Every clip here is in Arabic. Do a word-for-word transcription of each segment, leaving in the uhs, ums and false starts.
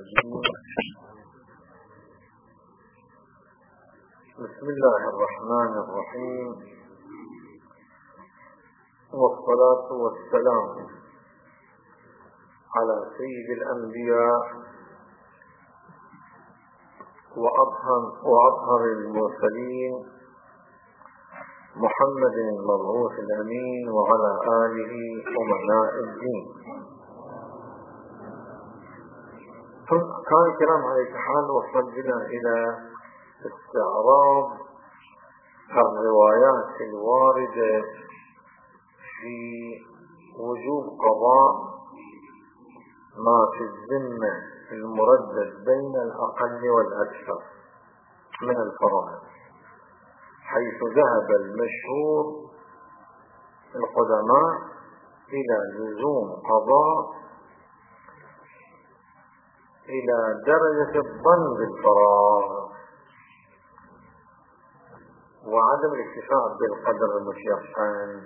الرجيم. بسم الله الرحمن الرحيم، والصلاة والسلام على سيد الأنبياء وأطهر المرسلين محمد المبعوث الأمين وعلى آله أمناء الدين. كان الكلام على الحال وصل بنا إلى استعراض الروايات الواردة في وجوب قضاء ما في الذمة المردد بين الأقل والأكثر من الفرائض، حيث ذهب المشهور القدماء إلى لزوم قضاء إلى درجة الظن بالفراغ وعدم الاكتفاء بالقدر المتيقن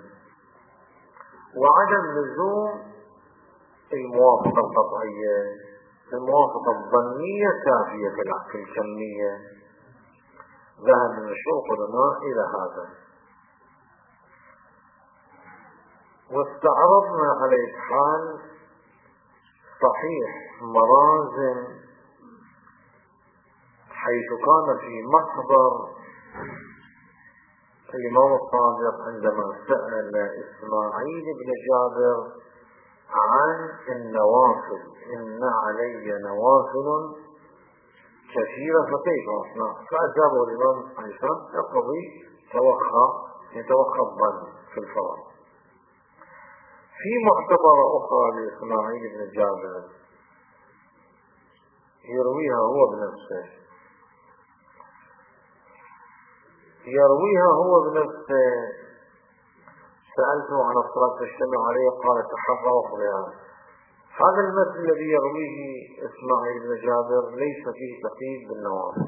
وعدم لزوم الموافقة القطعية. الموافقة الظنية كافية في الكمية. ذهب المشهور القدماء إلى هذا، واستعرضنا على الحال صحيح مرازم، حيث كان في محضر الإمام الصادق عندما سأل إسماعيل بن جابر عن النوافل: إن علي نوافل كثيرة فكيف أصنع؟ فأجابه الإمام عيسى: يقضي توخى يتوخى الظن في الفرائض. في معتبرة أخرى لإسماعيل بن جابر يرويها هو بنفسه يرويها هو بنفسه سألته عن الصلاة تجتمع عليه قال: تحرى واقضيها. هذا المثل الذي يرويه إسماعيل بن جابر ليس فيه تقييد بالنوافل.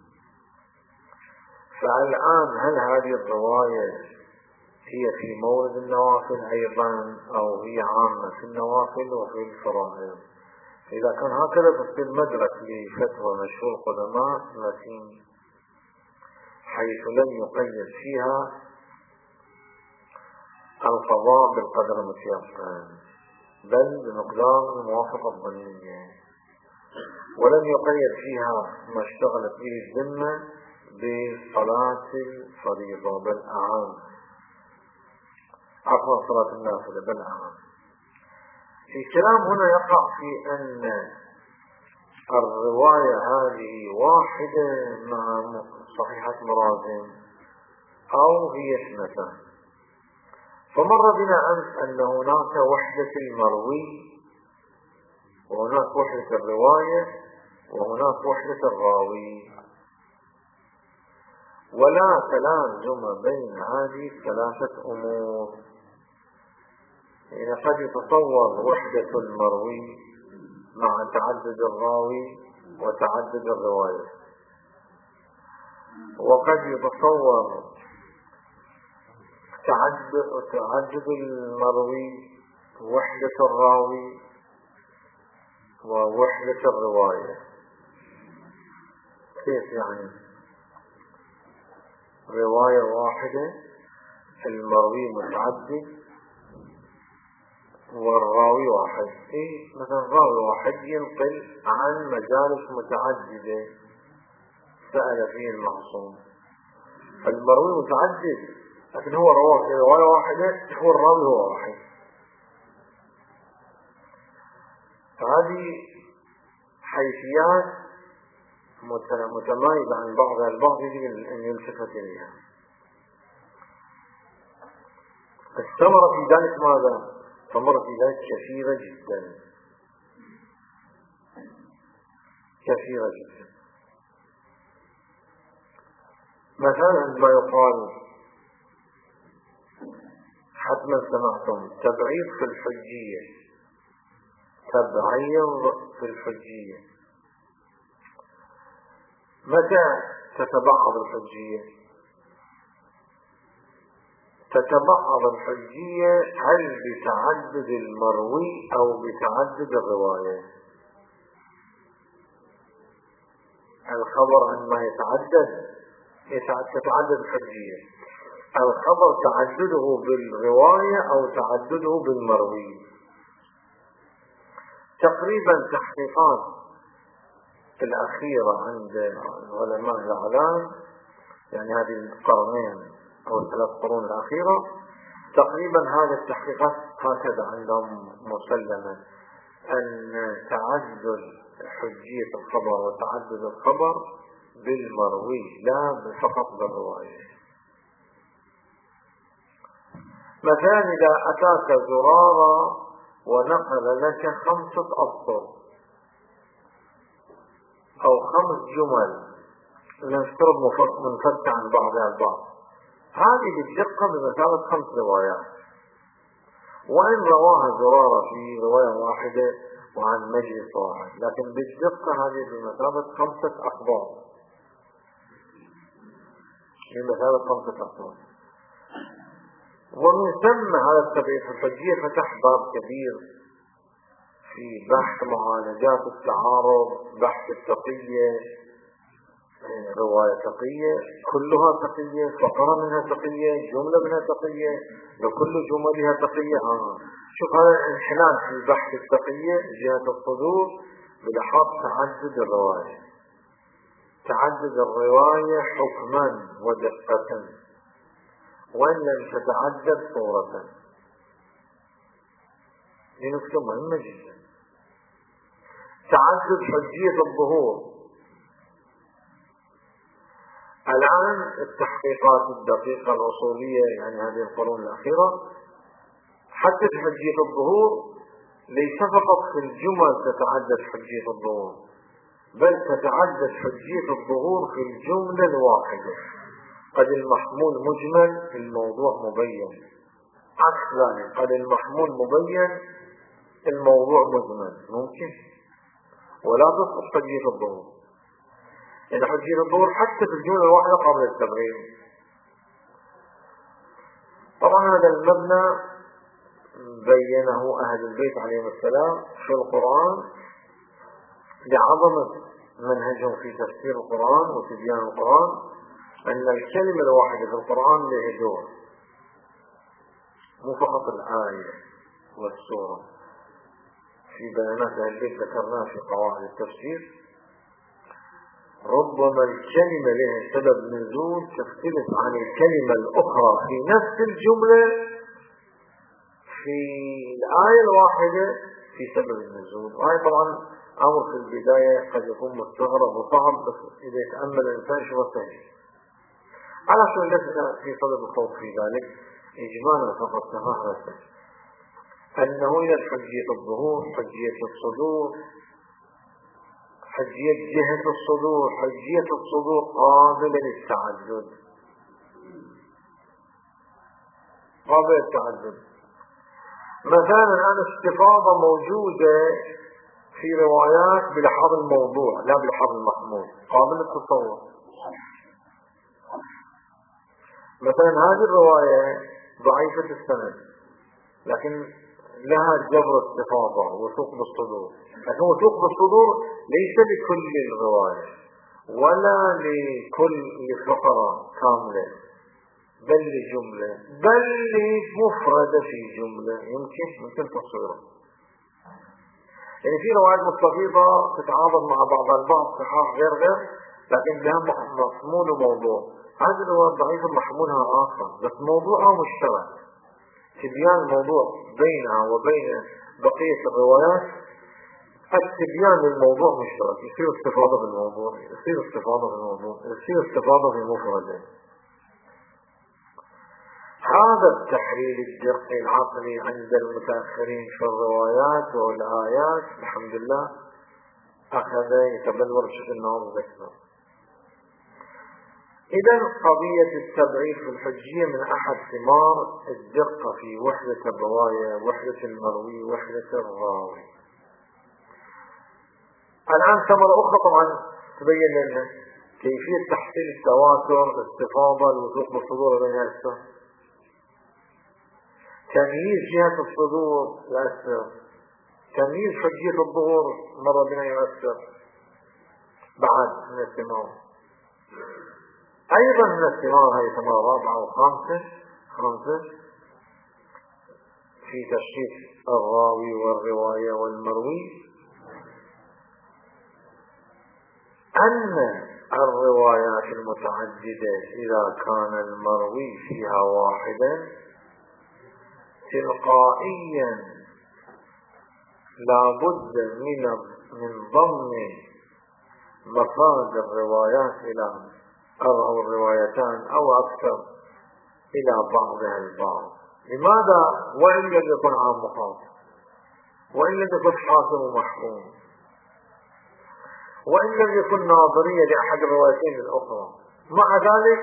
فالآن هل هذه الرواية هي في مورد النوافل أيضا أو هي عامة في النوافل وفي الفرائض؟ إذا كان هكذا فتصير مدرك لفتوى مشهور القدماء متين، حيث لم يقيد فيها القضاء بالقدر المتيقن بل بمقدار الموافقة الظنية، ولم يقيد فيها ما اشتغلت به الذمة بصلاة الفريضة بل أعام عفوا صلاة النافلة بل أعام. الكلام هنا يقع في أن الرواية هذه واحدة مع صحيحة مرازم أو هي اثنتان. فمر بنا أمس أن هناك وحدة المروي وهناك وحدة الرواية وهناك وحدة الراوي، ولا تلازم بين هذه الثلاثة أمور. يعني قد يتصور وحدة المروي مع تعدد الراوي وتعدد الرواية، وقد يتصور تعدد تعدد المروي وحدة الراوي ووحدة الرواية. كيف يعني؟ رواية واحدة المروي متعدد والراوي واحد. إيه مثلا راوي واحد ينقل عن مجالس متعددة سأل فيه المعصوم، فالمروي متعدد لكن هو رواية واحدة، هو الراوي هو واحد. فهذه حيثيات متمايزة عن بعضها البعض يجب أن يلتفت إليها. الثمرة في ذلك ماذا؟ ثمرة في ذلك كثيرة جدا كثيرة جدا. مثلا عندما يقال حتما سمعتم تبعيض في الحجية، تبعيض في الحجية. متى تتبعض الحجية؟ تتبعض الحجية هل بتعدد المروي أو بتعدد الرواية؟ الخبر عندما يتعدد تتعدد الحجية. الخبر تعدده بالرواية أو تعدده بالمروي. تقريبا تحقيقات الأخيرة عند علماء الإعلام، يعني هذه القرنين أو الثلاث قرون الأخيرة، تقريبا هذه التحقيقات هكذا عندهم مسلمة، أن تعدد حجية الخبر وتعدد الخبر بالمروي لا فقط بالرواية. مثلا إذا أتاك زرارة ونقل لك خمسة أسطر أو خمس جمل نفترض منفتة عن بعضها البعض، هذه بالدقة بمثابة خمس روايات، وإن رواها زرارة في رواية واحدة وعن مجلس واحد، لكن بالدقة هذه بمثابة خمسة أخبار، بمثابة خمسة أخبار. ومن ثم هذا التبعيض الحجية فتح باب كبير في بحث معالجات التعارض، بحث التقية، رواية تقية كلها تقية، فقرة منها تقية، جملة منها تقية، وكل جملها تقية. آه. شوف هذا الانحلال في بحث التقية جهة الصدور بلحاظ تعدد الرواية، تعدد الرواية حكما ودقة، وإن لم تتعدد صورة. دي نقطة مهمة جدا. تعدد حجية الظهور. الآن التحقيقات الدقيقة الأصولية، يعني هذه القرون الأخيرة، حدد حجية الظهور ليس فقط في الجمل تتعدد حجية الظهور، بل تتعدد حجية الظهور في الجملة الواحدة. قد المحمول مجمل الموضوع مبين، عكس ذلك قد المحمول مبين الموضوع مجمل، ممكن، ولا تسقط حجية الظهور. إن حجية الظهور حتى في الجملة الواحدة قبل التبعيض. طبعا هذا المبنى بينه أهل البيت عليهم السلام في القرآن لعظمة منهجهم في تفسير القرآن وتبيان القرآن، أن الكلمة الواحدة في القرآن له دور، مو فقط الآية والسورة. في بيانات أهل البيت ذكرناها في قواعد التفسير، ربما الكلمة لها سبب نزول تختلف عن الكلمة الأخرى في نفس الجملة في الآية الواحدة في سبب النزول. وهي طبعا أمر في البداية قد يكون مستغرب وصعب، بس إذا يتأمل الإنسان شو سهل. على شو ليس في صدد الخوض في ذلك، إجمالا فقط تفاحة أنه إلى حجية الظهور، حجية الصدور، حجية جهة الصدور، حجية الصدور قابلة للتعدد، قابلة للتعدد. مثلا الآن استفاضة موجودة في روايات بلحاظ الموضوع لا بلحاظ المحمول، قابل للتصور. مثلا هذه الرواية ضعيفة السند، لكن لها جبر استفاضة وثوق بالصدور، لكن وثوق بالصدور ليس لكل الرواية ولا لكل فقرة كاملة، بل لجملة، بل لمفردة في جملة يمكن مثل تصويره. يعني في روايات مستفيضة تتعاضد مع بعض البعض صحاح غير غير، لكن لها محمول وموضوع. هذه الروايات ضعيفة محمولها آخر، بس موضوعها مشترك. تبيان الموضوع بينها وبين بقية الروايات، التبيان للموضوع مشترك، يصير استفاضة في الموضوع، يصير استفاضة في الموضوع، يصير استفاضة في مفردة. هذا التحليل الدقي العقلي عند المتأخرين في الروايات والآيات الحمد لله أخذ يتبلور بشكل ناضج أكثر. إذا قضية التبعيض في الحجية من أحد ثمار الدقة في وحدة الرواية، وحدة المروي، وحدة الراوي. الآن ثمرة أخرى طبعا تبين لنا كيفية تحصيل التواتر، الاستفاضة، الوثوق بالصدور بين الأسفل، تمييز جهة الصدور يؤثر، تمييز حجية الظهور مرة بنا يؤثر، بعد من الثمار. أيضا من الثمار هذه ثمار رابعة وخامسة خامسة في تشخيص الراوي والرواية والمروي، أن الروايات المتعددة إذا كان المروي فيها واحدا تلقائيا لا بد من من ضم مفاد الروايات إلى أو الروايتان أو أكثر إلى بعضها البعض. لماذا؟ وإن لم يكن عام خاص، وإن لم يكن حاكم ومحكوم، وإن لم يكن ناظرية لأحد الروايتين الأخرى، مع ذلك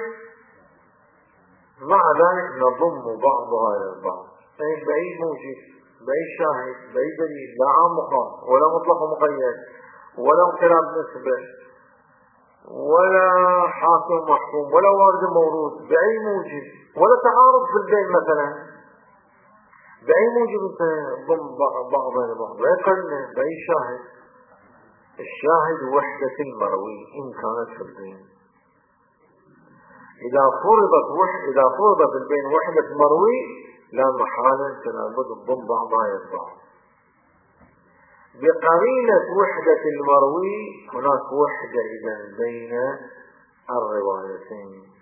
مع ذلك نضم بعضها إلى البعض. يعني بأي موجب، بأي شاهد، بأي دليل، لا عام خاص ولا مطلق مقيد ولا اختلاف نسبة ولا حاكم محكوم ولا وارد مورود، بأي موجب، ولا تعارض في البين مثلا، بأي موجب ضم بعضها إلى بعض. ويقل بأي شاهد، الشاهد وحدة المروي إن كانت في البين. إذا فرضت وحدة إذا فرضت البين وحدة مروي لا محالة لابد الضم بعضها إلى بعض. بقرينة وحدة المروي هناك وحدة إذا بين الروايتين،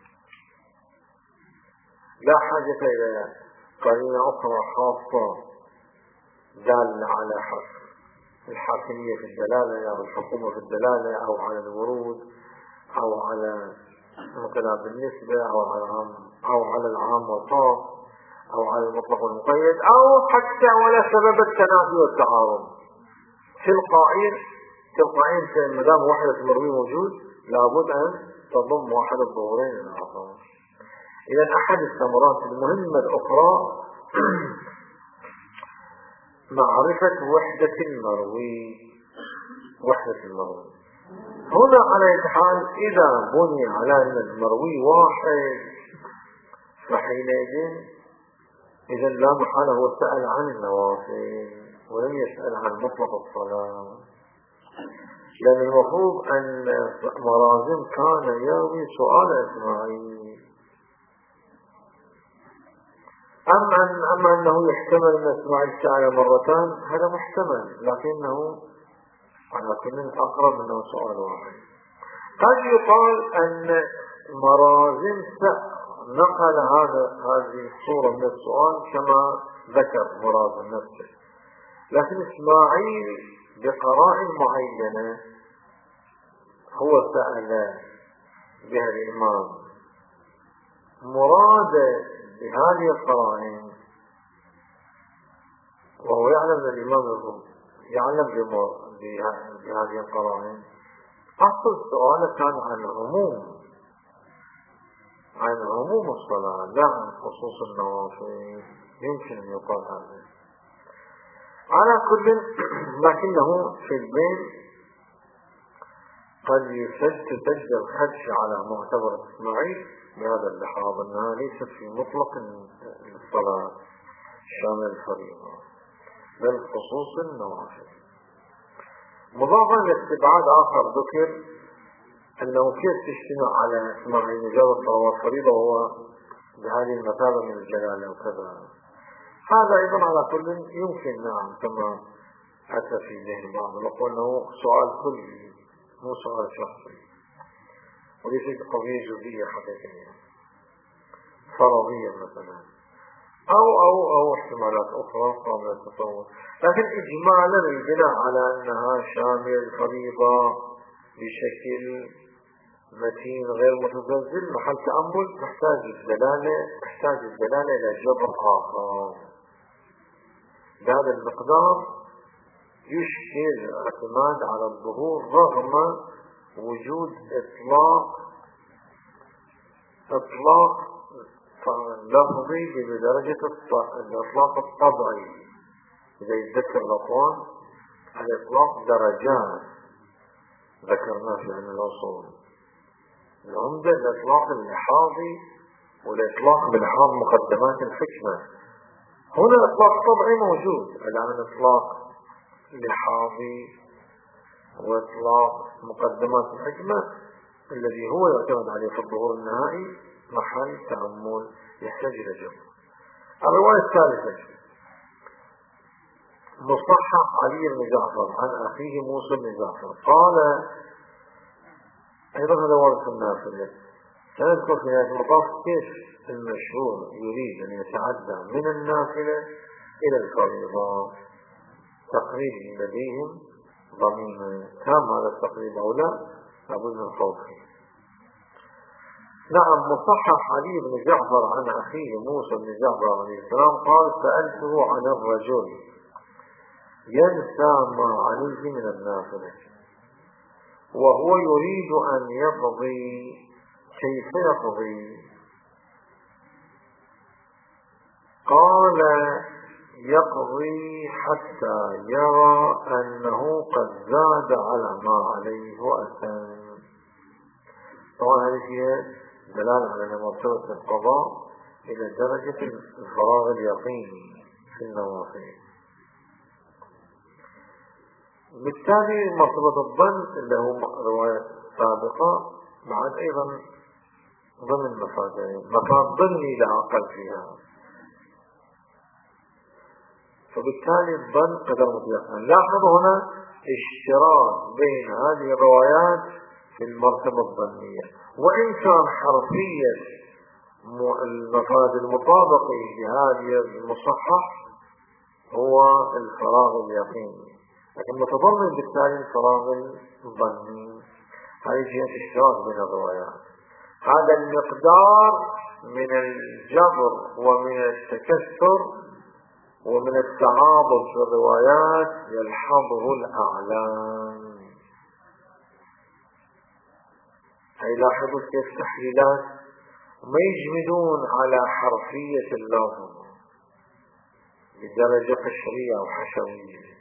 لا حاجة إلى قرينة أخرى خاصة دالة على حق الحاكمية في الدلالة أو الحكومة في الدلالة أو على الورود أو على اختلاف النسبة أو على العام أو على العام والخاص أو على المطلق والمقيد، أو حتى ولا سبب التنافي والتعارض. تلقائيا تلقائيا ما دام وحدة المروي موجود لابد أن تضم واحد الظهورين إلى الآخر. إذا أحد الثمرات المهمة الأخرى معرفة وحدة المروي. وحدة المروي هنا على الحال إذا بني على أن المروي واحد فحينئذ إذا لا محالة هو سأل عن النوافل ولم يسأل عن مطلق الصلاة، لأن المفروض أن مرازم كان يروي سؤال إسماعيل. أما, أن أما أنه يحتمل أن إسماعيل سأل مرتان هذا محتمل، لكنه على كل أقرب أنه سؤال واحد. قد يقال أن مرازم نقل هذا هذه الصورة من السؤال كما ذكر مرازم نفسه، لكن إسماعيل بقرائن معينة هو سأل بها الإمام مراد بهذه القرائن، وهو يعلم أن الإمام يعلم بهذه القرائن. أصل السؤال كان عن عموم عن عموم الصلاة لا عن خصوص النوافل، يمكن أن يقال هذا. على كل لكنه في البين قد يسجل خدش على معتبر إسماعيل بهذا اللحاظ أنها ليست في مطلق الصلاة شامل الفريضة بل خصوص النوافل. مضافا لاستبعاد آخر ذكر أنه كيف تجتمع على إسماعيل مجرد صلوات فريضة وهو بهذه المثابة من الجلالة وكذا. هذا أيضا على كل يمكن نعم كما أتى في ذهن بعض الأخوة أنه سؤال كلي مو سؤال شخصي وليس قضية جزئية حقيقية فرضية مثلا أو أو أو احتمالات أخرى قبل التصور. لكن إجمالا البناء على أنها شامل الفريضة بشكل متين غير متزلزل محل تأمل تحتاج الدلالة تحتاج الدلالة إلى جبر آخر. بهذا المقدار يشكل الاعتماد على الظهور رغم وجود إطلاق إطلاق لفظي بدرجة الإطلاق الطبعي. إذا يتذكر الأقوال الإطلاق درجات ذكرناه في علم الأصول. العمدة الإطلاق اللحاظي والإطلاق بلحاظ مقدمات الحكمة. هنا إطلاق طبعي موجود، الآن إطلاق لحاظي وإطلاق مقدمات الحكمة الذي هو يعتمد عليه في الظهور النهائي محل تأمل يحتاج إلى جمع. الرواية الثالثة مصحح علي بن جعفر عن أخيه موسى بن جعفر قال أيضا هذا وارد في النافلة. سنذكر في نهاية المطاف كيف المشهور يريد أن يتعدى من النافلة إلى الفريضة تقريب لديهم ضميما كان هذا التقريب أو لا لابد من خوفه. نعم مصحح علي بن جعفر عن أخيه موسى بن جعفر عليه السلام قال سألته عن الرجل ينسى ما عليه من النافلة وهو يريد أن يقضي كيف يقضي؟ قال يقضي حتى يرى أنه قد زاد على ما عليه وأتم. طبعا هذه فيها دلالة على مرتبة القضاء إلى درجة الفراغ اليقيني في النوافل. بالتالي مرتبة الظن اللي هو رواية سابقة بعد أيضا ضمن مفادين مفاد ظني لا أقل فيها، فبالتالي الظن قدر متيقن. لاحظوا هنا اشتراك بين هذه الروايات في المرتبة الظنية، وإن كان حرفيا المفاد المطابق لهذه المصحح هو الفراغ اليقيني، لكن متضمن بالتالي الفراغ الظني. هذه جهة اشتراك بين الروايات. هذا المقدار من الجبر ومن التكسر ومن التعاضد في الروايات يلحظه الأعلام. أي لاحظوا كيف تحليلات ما يجمدون على حرفية اللفظ بدرجة قشرية أو حشوية.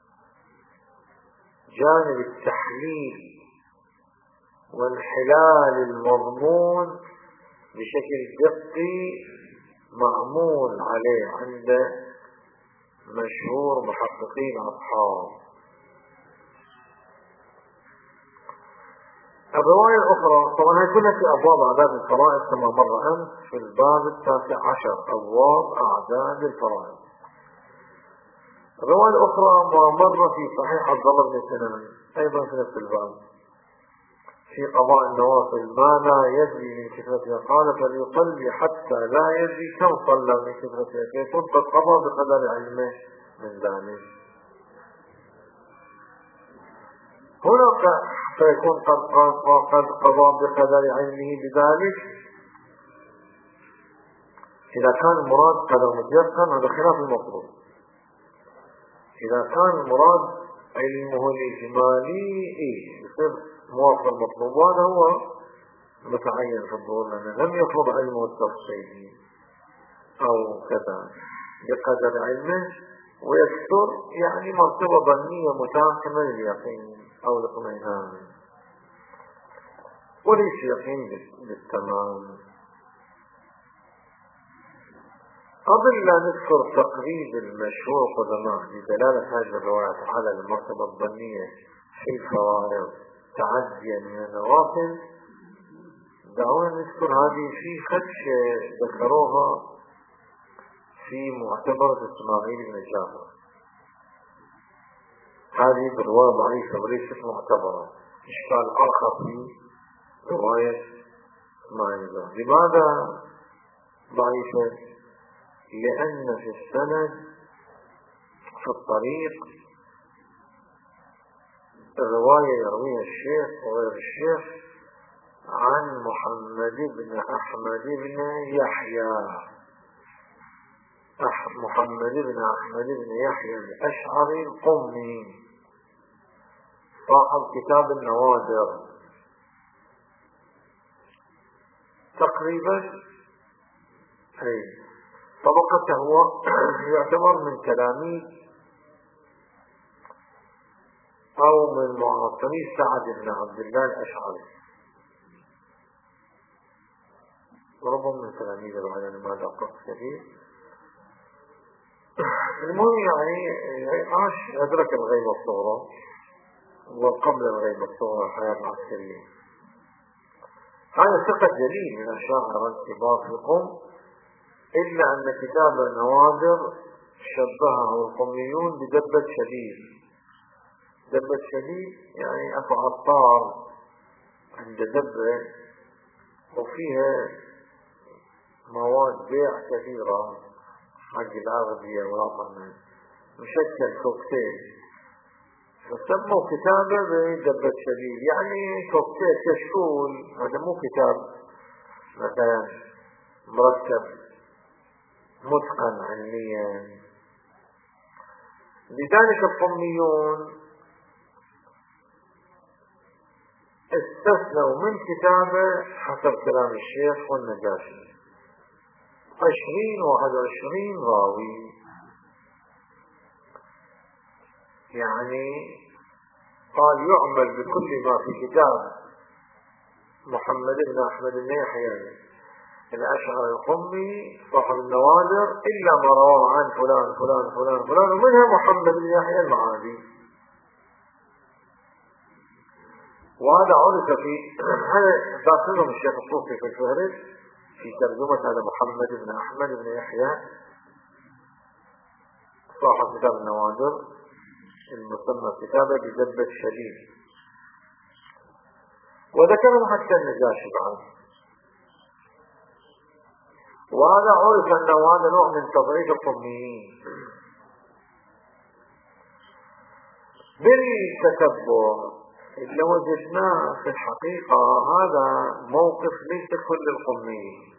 جانب التحليل والحلال المضمون بشكل دقي معمول عليه عند مشهور محققين أصحاب. الرواية الأخرى طبعا هي كلها في أبواب أعداد الفرائض كما مر أمس في الباب التاسع عشر أبواب أعداد الفرائض. الرواية الأخرى ما مر في صحيح عبد الله بن سنان أيضا في نفس الباب في قضاء النوافل ما لا يدري من كثرتها قال فليصلي حتى لا يدري كم صلى من كثرتها كيف قد قضى بقدر علمه من ذلك. هنا فيكون قد قضى بقدر علمه بذلك إذا كان المراد قدر متيقن هذا خلاف المطلوب. إذا كان المراد علمه الإجمالي إيه يصير موافق المطلوب، وهذا هو متعين في الظهور لأنه لم يطلب علمه التفصيلي أو كذا بقدر علمه ويكثر يعني مرتبة ظنية متاكمة لليقين أو الاطمئنان وليس يقين بالتمام. قبل لا نذكر تقريب المشهور قدماء لدلالة هذه الروايات على المرتبة الظنية في الفوارض تعديا من النوافل دعونا نذكر هذه في خدشة ذكروها في معتبرة اسماعيل بن جعفر. هذه بالرواية ضعيفة وليست معتبرة، إشكال آخر في رواية اسماعيل بن جعفر. لماذا ضعيفة؟ لأن في السند في الطريق الرواية يرويها الشيخ وغير الشيخ عن محمد بن أحمد بن يحيى أح محمد بن أحمد بن يحيى الأشعري القمي صاحب كتاب النوادر تقريبا. أي طبقته هو يعتبر من تلاميذ أو من معاصري سعد بن عبد الله الأشعري، ربما من تلاميذ العلم ما دقق كثير. المهم يعني عاش أدرك الغيبة الصغرى وقبل الغيبة الصغرى الحياة العسكرية. هذا ثقة جليل من الأشاعرة الكبار في القم، إلا أن كتاب النوادر شبهه القميون بدبة شديد. دبة شديد يعني أكو عطار عند دبة وفيها مواد بيع كثيرة حق الأغذية والأطعمة، مشكل كوكتيل، فسموا كتابه بدبة شديد، يعني كوكتيل كشكول. هذا مو كتاب مثلا مرتب متقن علميا. لذلك القميون استثنوا من كتابه حسب كلام الشيخ والنجاشي عشرين واحد وعشرين راوي، يعني قال يعمل بكل ما في كتاب محمد بن أحمد بن يحيى الأشعري القمي صاحب النوادر إلا ما رواه عن فلان فلان فلان فلان، ومنها محمد بن يحيى المعادي. وهذا عرف في هذا ذاكرهم الشيخ الصوفي في الفهرس في ترجمة هذا محمد بن أحمد بن يحيى صاحب كتاب النوادر المسمى كتابه بدبة شديد. وذكرهم حتى النجاشي بعد. وهذا عرف أنه هذا نوع من تضعيف القميين. بالتتبع اللي وجدناه في الحقيقة هذا موقف ليس كل القميين،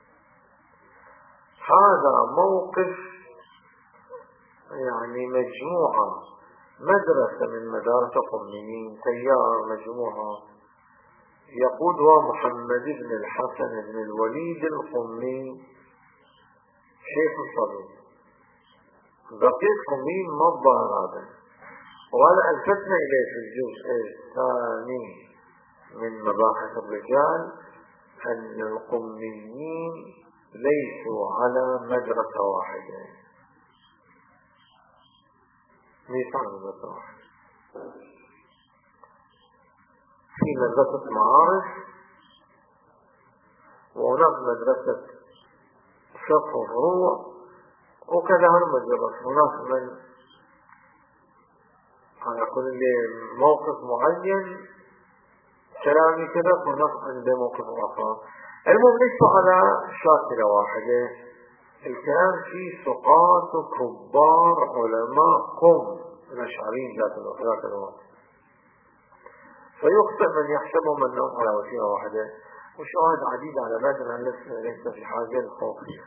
هذا موقف يعني مجموعة مدرسة من مدارس القميين، تيار مجموعة يقودها محمد بن الحسن بن الوليد القمي شيخ الصدوق. بقية القميين ما الظاهر هذا، وهذا الفتنا إليه في الجزء الثاني من مباحث الرجال أن القميين ليسوا على مدرسة واحدة، ليسوا على مدرسة واحدة. في مدرسة معارف، وهناك مدرسة فقه وفروع، وكذا هالمدرسة هناك من على كل موقف معين كلامي كذا، هناك عنده موقف آخر. المهم ليسوا على شاكلة واحدة. الكلام فيه ثقات وكبار علماء قم الأشعريين ذات الوقت، فيخطئ من يحسبهم أنهم على وسيلة واحدة. وشواهد عديدة على ذلك أنها ليس في حاجة للخوف فيها.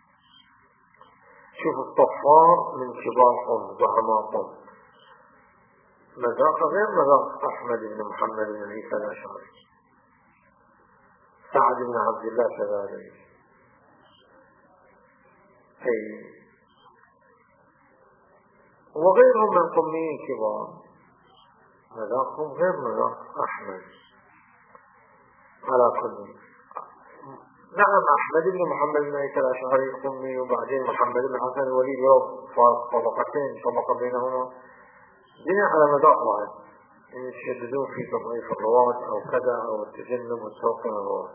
شوف الطفار من كبار قم زعماء قم، مذاق غير مذاق أحمد بن محمد بن عيسى الأشعري، سعد بن عبد الله كذلك، أي وغيرهم من قميين كبار مذاقهم غير مذاق أحمد. على كل نعم أحمد بن محمد بن عيسى الأشعري القمي، وبعدين محمد بن حسن الوليد طبقتين طبقة بينهما بناء على مذاق واحد، يشددون في تضعيف الرواة أو كذا أو التجنب والتوقع الرواة.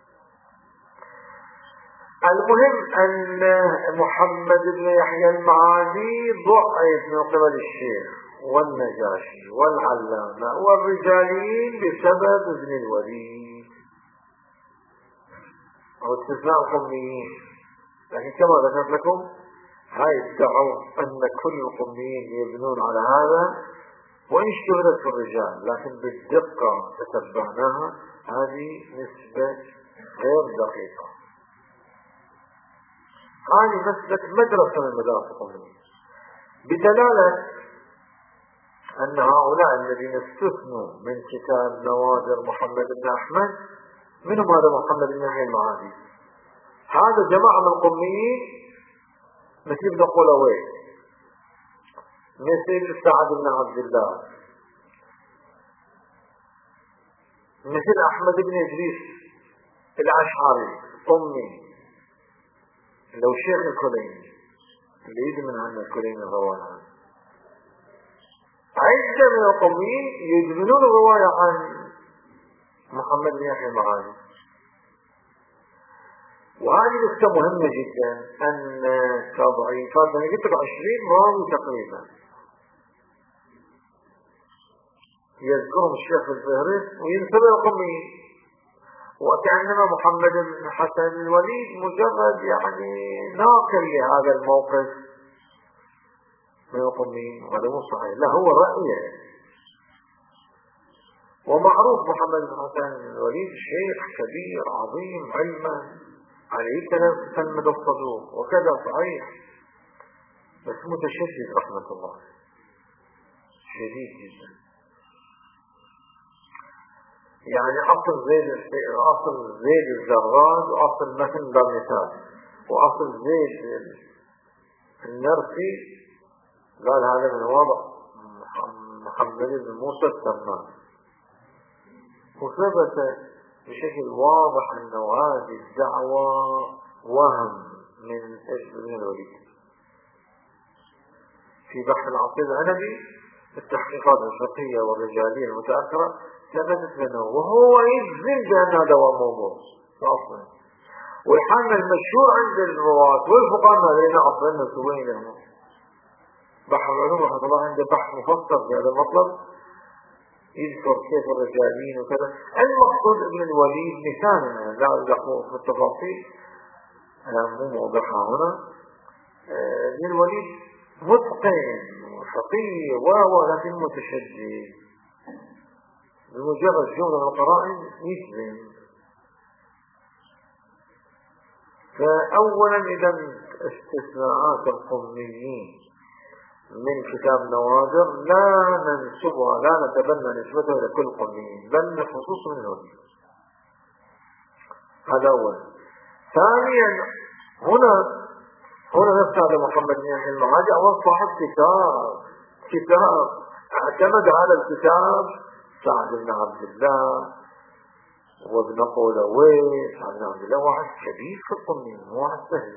المهم أن محمد بن يحيى المعادي ضعف من قبل الشيخ والنجاشي والعلامة والرجاليين بسبب ابن الوليد أو استثناء القميين. لكن كما ذكرت لكم هاي ادعوا أن كل القميين يبنون على هذا، وإن اشتهرت في الرجال لكن بالدقة تتبعناها هذه نسبة غير دقيقة. هذه مسلك مدرسة من مدارس القميين، بدلالة أن هؤلاء الذين استثنوا من كتاب نوادر محمد بن أحمد منهم هذا محمد بن يحيى المعادي، هذا جماعة من القميين مثل ابن قلوي، مثل سعد بن عبد الله، مثل أحمد بن إدريس الأشعري قمي، لو شيخ الكليني اللي يجي من عنا الكليني الروان، عدة عدة من القوميين يدمنون الرواية عن محمد بن يحيى المعاني. وهذه نقطة مهمة جدا، أن تضعيفات أنا قلت عشرين راوي تقريبا يذكرهم الشيخ الفهرس وينسب القوميين، وكأنما محمد بن حسن الوليد مجرد يعني ناقل لهذا الموقف من القوميين، وهذا مو صحيح، لا هو رأيه. ومعروف محمد بن حسن الوليد شيخ كبير عظيم علما، عليه كلام سلمد الصدوق وكذا صحيح، بس متشدد رحمة الله، شديد جدا. يعني أصل زيد أصل زيد الزراد وأصل مثل برنسان وأصل زيد النرسي قال هذا من وضع محمد بن موسى التمام، وثبت بشكل واضح أنه هذه الدعوة وهم من ابن الوليد. في بحث العقيدة العنبي التحقيقات الفقهية والرجالية المتأخرة ثبتت لنا وهو يجزم بأن هذا هو الموضوع أصلا. والحال المشهور عند الرواة والفقهاء لنا أصلا نسوين لهم بحث العلوم رحمه الله عنده بحث مفصل في هذا المطلب، يذكر كيف الرجالين وكذا. المقصود ابن الوليد مثالا لا أدخل في التفاصيل مو موضحها هنا. ابن الوليد متقن وفقيه ولكن متشدد، بمجرد جملة القرائن يجزم. فأولا إذا استثناءات القوميين من كتاب نوادر لا ننسبها لا نتبنى نسبتها لكل قوميين بل بخصوص من الوليد، هذا أولا. ثانيا هنا هنا نفس هذا محمد بن يحيى المعاني أول صاحب كتاب كتاب اعتمد على الكتاب سعد بن عبد الله وابن قولوي. سعد بن عبد الله واحد كبير في القوميين، واحد سهل.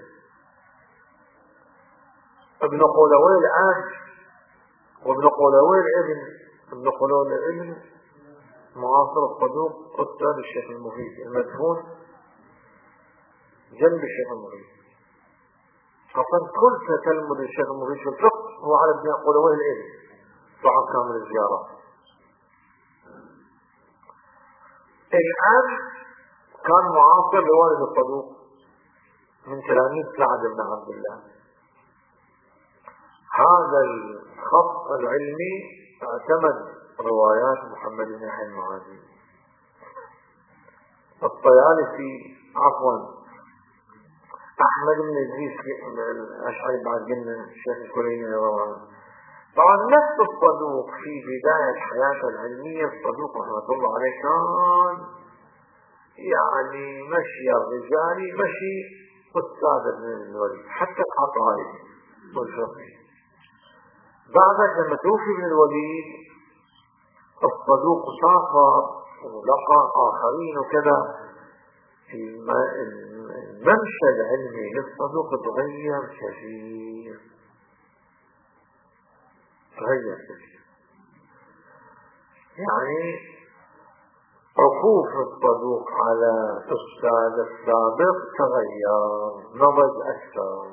ابن قولوي الآن وابن قولوي الابن ابن قولوي الابن معاصر الصدوق أستاذ الشيخ المفيد المدفون جنب الشيخ المفيد. أصلا كل تلمذ الشيخ المفيد في الفقه هو على ابن قولوي الابن صاحب كامل الزيارات. الآن كان معاصر لوالد الصدوق من تلاميذ سعد بن عبد الله. هذا الخط العلمي اعتمد روايات محمد بن يحيى المعاني. الطيالسي عفوا احمد بن ادريس الاشعري بعد قلنا الشيخ الكليني رواه. طبعا نفس الصدوق في بداية حياته العلمية الصدوق رحمة الله عليه كان يعني مشي الرجالي مشي أستاذ ابن الوليد حتى العقائد والفقه. بعد لما توفي ابن الوليد الصدوق سافر ولقى آخرين وكذا، الممشى العلمي للصدوق تغير كثير تغير كثير يعني عطوف الصدوق على أستاذ السابق تغير نضج أكثر.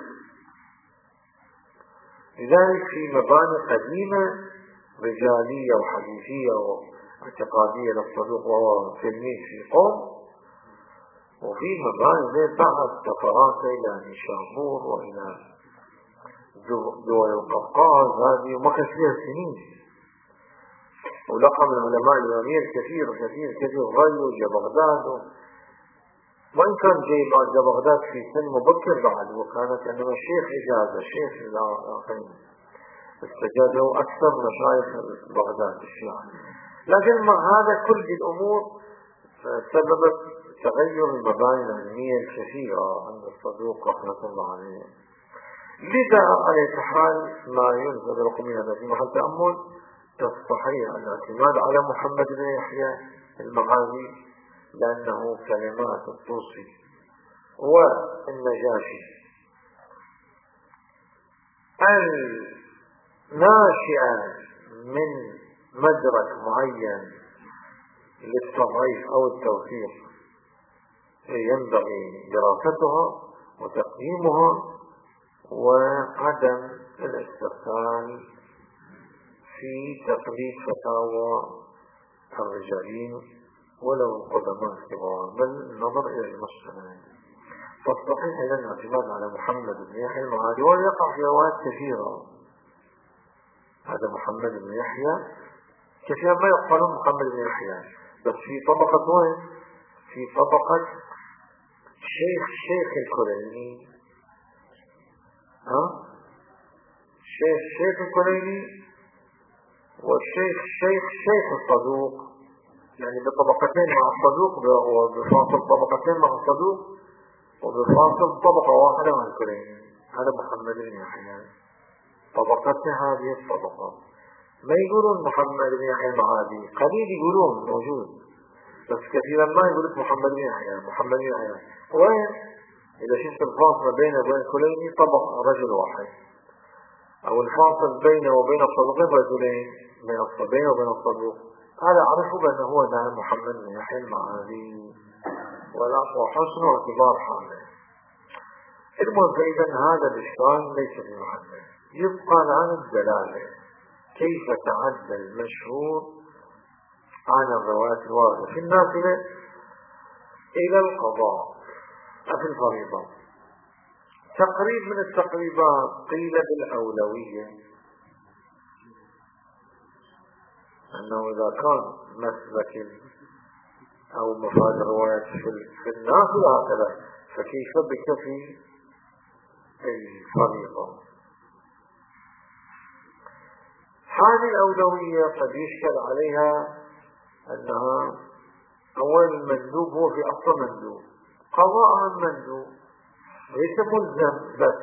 لذلك في مباني قديمة رجالية وحديثية واعتقادية للصدوق وهو تلميذ في قوم، وفي مباني زي بعض سفرات إلى نيشابور وإلى دول القفقاز هذه ومكث فيها سنين، ولقى من علماء اليونانيين كثير كثير كثير غيروا جاء بغداد، وإن كان جاي بعد بغداد في سن مبكر بعد، وكانت أنما الشيخ إجازة الشيخ الآخرين استجازه أكثر مشايخ بغداد الشيعة. لكن مع هذا كل الأمور سببت تغير المباني العلمية الكثيرة عند الصدوق رحمة الله عليه. لذا على حال ما ينزل لكم من هذا في محل تأمل الصحيح الاعتماد على محمد بن يحيى المعاني، لأنه كلمات الطوسي والنجاشي الناشئة من مدرك معين للتضعيف أو التوثيق ينبغي دراستها وتقييمها، وعدم الاسترسال في تقليد فتاوى الرجالين ولو القدماء الكبار، بل النظر إلى المجتمع. فالصحيح إذن الاعتماد على محمد بن يحيى المعادي، ويقع في أوقات كثيرة. هذا محمد بن يحيى كثيرا ما يقال محمد بن يحيى، بس في طبقة وين؟ في طبقة شيخ شيخ الكليني، ها؟ شيخ شيخ الكليني والشيخ شيخ شيخ الصدوق، يعني بطبقتين مع الصدوق، وبفاصل طبقتين مع الصدوق، وبفاصل طبقة واحدة مع الكليني. هذا محمد بن يحيى، طبقتنا هذه الطبقة. ما يقولون محمد بن يحيى المعادي، قليل يقولون موجود، بس كثيرا ما يقولون محمد بن يحيى. محمد بن يحيى وين؟ إذا شفت الفاصل بينه وبين الكليني طبق رجل واحد، أو الفاصل بينه وبين الصدوقين رجلين، بين الصبين وبين الصدوق، هذا أعرفه بأنه هو ده محمد بن يحيى المعادي، وحسن واعتبار حاله. المهم، فإذا هذا الإشكال ليس بمحمد. يبقى عن الدلالة، كيف تعدى المشهور عن الروايات الواردة في النافلة إلى القضاء في الفريضة. تقريب من التقريبات قيل بالأولوية، أنه إذا كان مسلك أو مفاد الروايات في النافلة هكذا، فكيف بك في الفريضة؟ هذه الأولوية قد يشكل عليها أنها أول المندوب هو في أصل مندوب، قضاء المندوب ليس ملزم، بس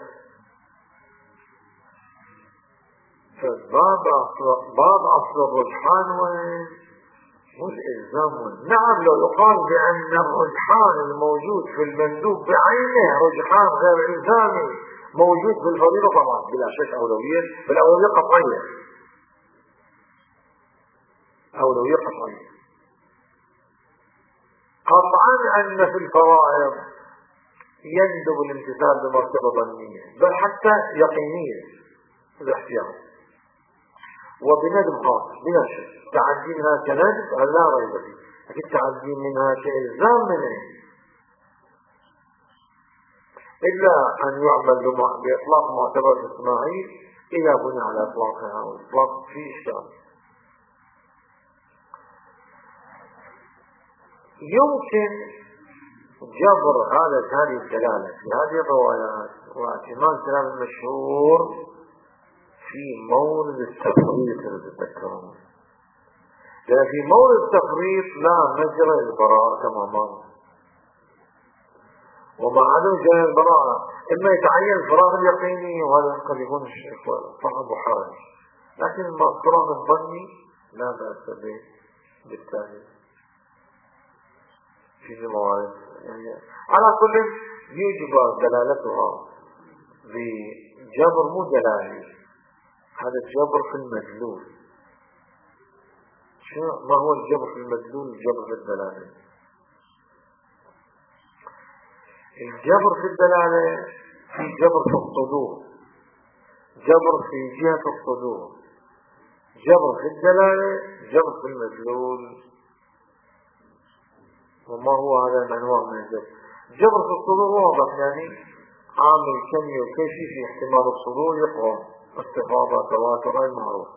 فباب أصل باب أصل الرجحان وين؟ والإلزام. نعم، لو يقال بأن الرجحان الموجود في المندوب بعينه رجحان غير إلزامي موجود في الفريضة، طبعا بلا شك أولوية، بالأولوية قطعية، أولوية قطعية قطعا. أن في الفرائض يندب الامتثال بمرتبة ظنية، بل حتى يقينية الاحتياط، وبندب خاص بلا شك. تعدي منها كندب لا ريب فيه، لكن تعدي منها كإلزام منه، إلا أن يعمل بإطلاق معتبر إسماعيل إذا بني على إطلاقها، وإطلاق فيه إشكال. يمكن جبر هذا هذه الدلالة في هذه الروايات واعتماد كلام المشهور في مورد التفريط اللي تذكرون، لأن في مورد التفريط لا مجرى البراءة كما مر، ومع عدم جرى البراءة إما يتعين الفراغ اليقيني، وهذا قد يكون صعب وحرج، لكن الفراغ الظني لا بأس به بالتالي في الموارد. يعني على كل يجب دلالتها بجبر مو دلالي، هذا الجبر في المدلول. شو ما هو الجبر في المدلول؟ الجبر في الدلالة. الجبر في الدلالة في جبر في الصدور، جبر في جهة الصدور، جبر في الدلالة، جبر في المدلول. وما هو هذا الأنواع من الجبر؟ جبر في الصدور واضح، يعني عامل كمي وكيفي في احتمال الصدور يقوى استفاضة تواتر المعروف.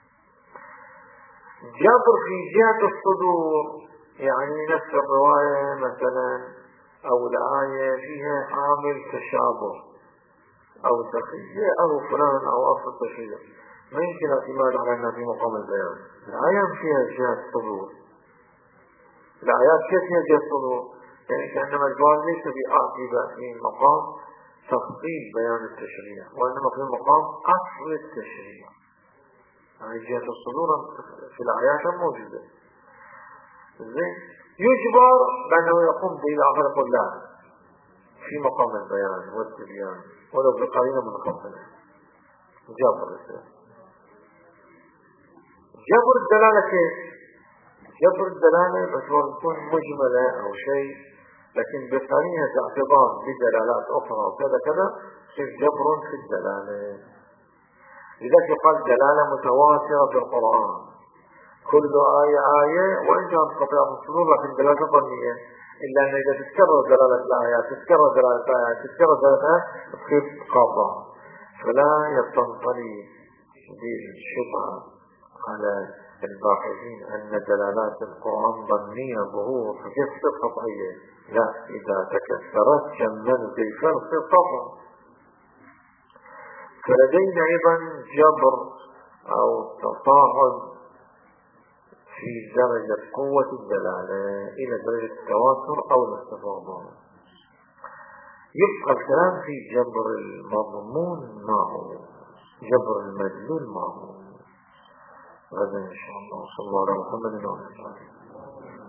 جبر في جهة الصدور يعني نفس الرواية مثلا أو الآية فيها عامل تشابه أو تقييد أو فلان أو أصل تشير، ما يمكن اعتماد على أنها في مقام البيان. الآية فيها جهة الصدور، الآيات كيف فيها جهة الصدور؟ يعني كأنما الجواب ليس بأعجب في مقام تفصيل بيان التشريع، وإنما في مقام أصل التشريع. يعني جهة الصدور في الآيات موجودة. زين، يجبر بأنه يقوم به الآخر يقول لا في مقام البيان والتبيان ولو بقرينة منخفضة. جابر الإسلام جبر الدلالة كيف؟ جبر الدلالة بس تكون مجملة أو شيء لكن بثانية اعتبار بدلالات أخرى وكذا كذا يصير جبر في الدلالة. لذلك يقال دلالة متواترة في القرآن، كل آية آية وإن كانت قطعة الصدور لكن دلالة ظنية، إلا أن إذا تتكرر دلالة الآيات تتكرر دلالة الآيات تتكرر دلالة الآيات تصير قاطعة. فلا يستنطلي بالشبهة على الباحثين أن دلالات القرآن ظنية ظهور فكيف تصير قطعية؟ لا، إذا تكسرت كملت الفرق تصير قطعة. فلدينا أيضا جبر أو تصاعد في درجة قوة الدلالة إلى درجة التواتر أو الاستفاضة. يبقى الكلام في جبر المضمون ما هو، جبر المدلول ما هو. غدا إن شاء الله. صلى الله عليه وسلم.